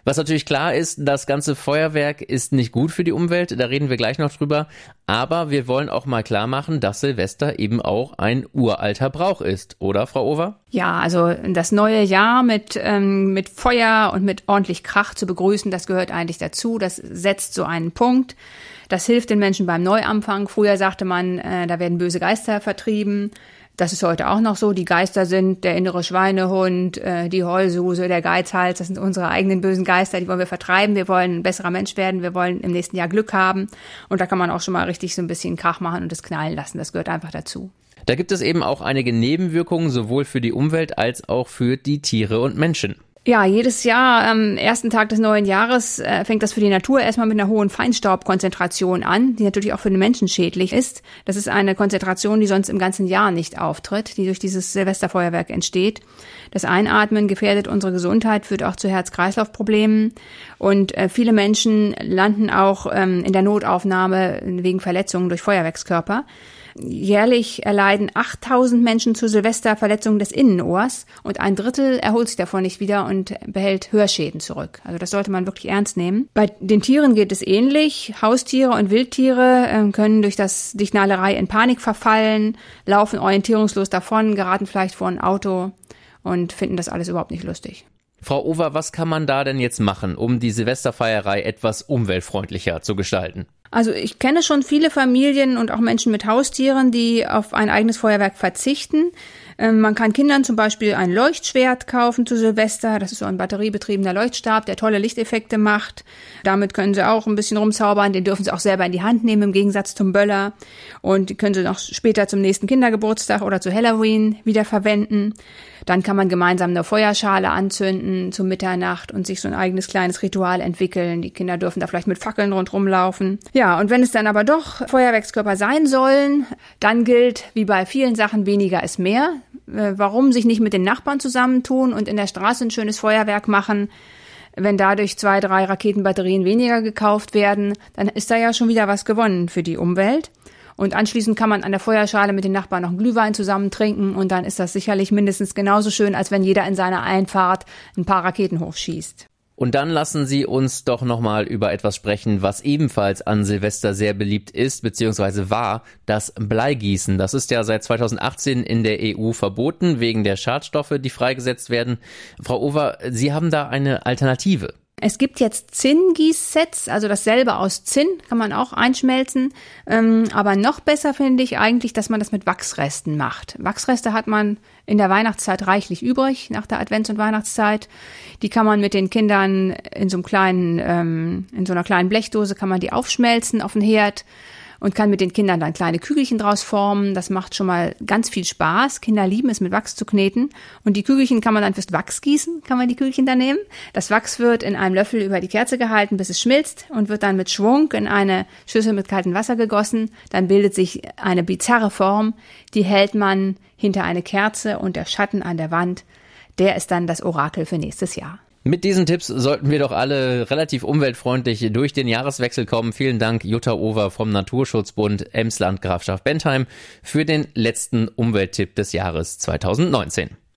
Was natürlich klar ist, das ganze Feuerwerk ist nicht gut für die Umwelt, da reden wir gleich noch drüber. Aber wir wollen auch mal klar machen, dass Silvester eben auch ein uralter Brauch ist, oder Frau Over? Ja, also das neue Jahr mit Feuer und mit ordentlich Krach zu begrüßen, das gehört eigentlich dazu. Das setzt so einen Punkt. Das hilft den Menschen beim Neuanfang. Früher sagte man, da werden böse Geister vertrieben. Das ist heute auch noch so. Die Geister sind der innere Schweinehund, die Heulsuse, der Geizhals. Das sind unsere eigenen bösen Geister, die wollen wir vertreiben. Wir wollen ein besserer Mensch werden. Wir wollen im nächsten Jahr Glück haben. Und da kann man auch schon mal richtig so ein bisschen Krach machen und es knallen lassen. Das gehört einfach dazu. Da gibt es eben auch einige Nebenwirkungen, sowohl für die Umwelt als auch für die Tiere und Menschen. Ja, jedes Jahr am ersten Tag des neuen Jahres fängt das für die Natur erstmal mit einer hohen Feinstaubkonzentration an, die natürlich auch für den Menschen schädlich ist. Das ist eine Konzentration, die sonst im ganzen Jahr nicht auftritt, die durch dieses Silvesterfeuerwerk entsteht. Das Einatmen gefährdet unsere Gesundheit, führt auch zu Herz-Kreislauf-Problemen und viele Menschen landen auch in der Notaufnahme wegen Verletzungen durch Feuerwerkskörper. Jährlich erleiden 8.000 Menschen zu Silvester Verletzungen des Innenohrs und 1/3 erholt sich davon nicht wieder und behält Hörschäden zurück. Also das sollte man wirklich ernst nehmen. Bei den Tieren geht es ähnlich. Haustiere und Wildtiere können durch die Knallerei in Panik verfallen, laufen orientierungslos davon, geraten vielleicht vor ein Auto und finden das alles überhaupt nicht lustig. Frau Over, was kann man da denn jetzt machen, um die Silvesterfeierei etwas umweltfreundlicher zu gestalten? Also ich kenne schon viele Familien und auch Menschen mit Haustieren, die auf ein eigenes Feuerwerk verzichten. Man kann Kindern zum Beispiel ein Leuchtschwert kaufen zu Silvester. Das ist so ein batteriebetriebener Leuchtstab, der tolle Lichteffekte macht. Damit können sie auch ein bisschen rumzaubern. Den dürfen sie auch selber in die Hand nehmen, im Gegensatz zum Böller. Und die können sie noch später zum nächsten Kindergeburtstag oder zu Halloween wieder verwenden. Dann kann man gemeinsam eine Feuerschale anzünden zu Mitternacht und sich so ein eigenes kleines Ritual entwickeln. Die Kinder dürfen da vielleicht mit Fackeln rundherum laufen. Ja, und wenn es dann aber doch Feuerwerkskörper sein sollen, dann gilt, wie bei vielen Sachen, weniger ist mehr. Warum sich nicht mit den Nachbarn zusammentun und in der Straße ein schönes Feuerwerk machen? Wenn dadurch 2, 3 Raketenbatterien weniger gekauft werden, dann ist da ja schon wieder was gewonnen für die Umwelt. Und anschließend kann man an der Feuerschale mit den Nachbarn noch einen Glühwein zusammen trinken und dann ist das sicherlich mindestens genauso schön, als wenn jeder in seiner Einfahrt ein paar Raketen hochschießt. Und dann lassen Sie uns doch nochmal über etwas sprechen, was ebenfalls an Silvester sehr beliebt ist, beziehungsweise war, das Bleigießen. Das ist ja seit 2018 in der EU verboten, wegen der Schadstoffe, die freigesetzt werden. Frau Over, Sie haben da eine Alternative. Es gibt jetzt Zinngießsets, also dasselbe aus Zinn, kann man auch einschmelzen. Aber noch besser finde ich eigentlich, dass man das mit Wachsresten macht. Wachsreste hat man in der Weihnachtszeit reichlich übrig, nach der Advents- und Weihnachtszeit. Die kann man mit den Kindern in so einer kleinen Blechdose kann man die aufschmelzen auf den Herd und kann mit den Kindern dann kleine Kügelchen draus formen. Das macht schon mal ganz viel Spaß. Kinder lieben es, mit Wachs zu kneten. Und die Kügelchen kann man dann fürs Wachsgießen, kann man die Kügelchen dann nehmen. Das Wachs wird in einem Löffel über die Kerze gehalten, bis es schmilzt und wird dann mit Schwung in eine Schüssel mit kaltem Wasser gegossen. Dann bildet sich eine bizarre Form, die hält man hinter eine Kerze und der Schatten an der Wand, der ist dann das Orakel für nächstes Jahr. Mit diesen Tipps sollten wir doch alle relativ umweltfreundlich durch den Jahreswechsel kommen. Vielen Dank, Jutta Over vom Naturschutzbund Emsland Grafschaft Bentheim für den letzten Umwelttipp des Jahres 2019.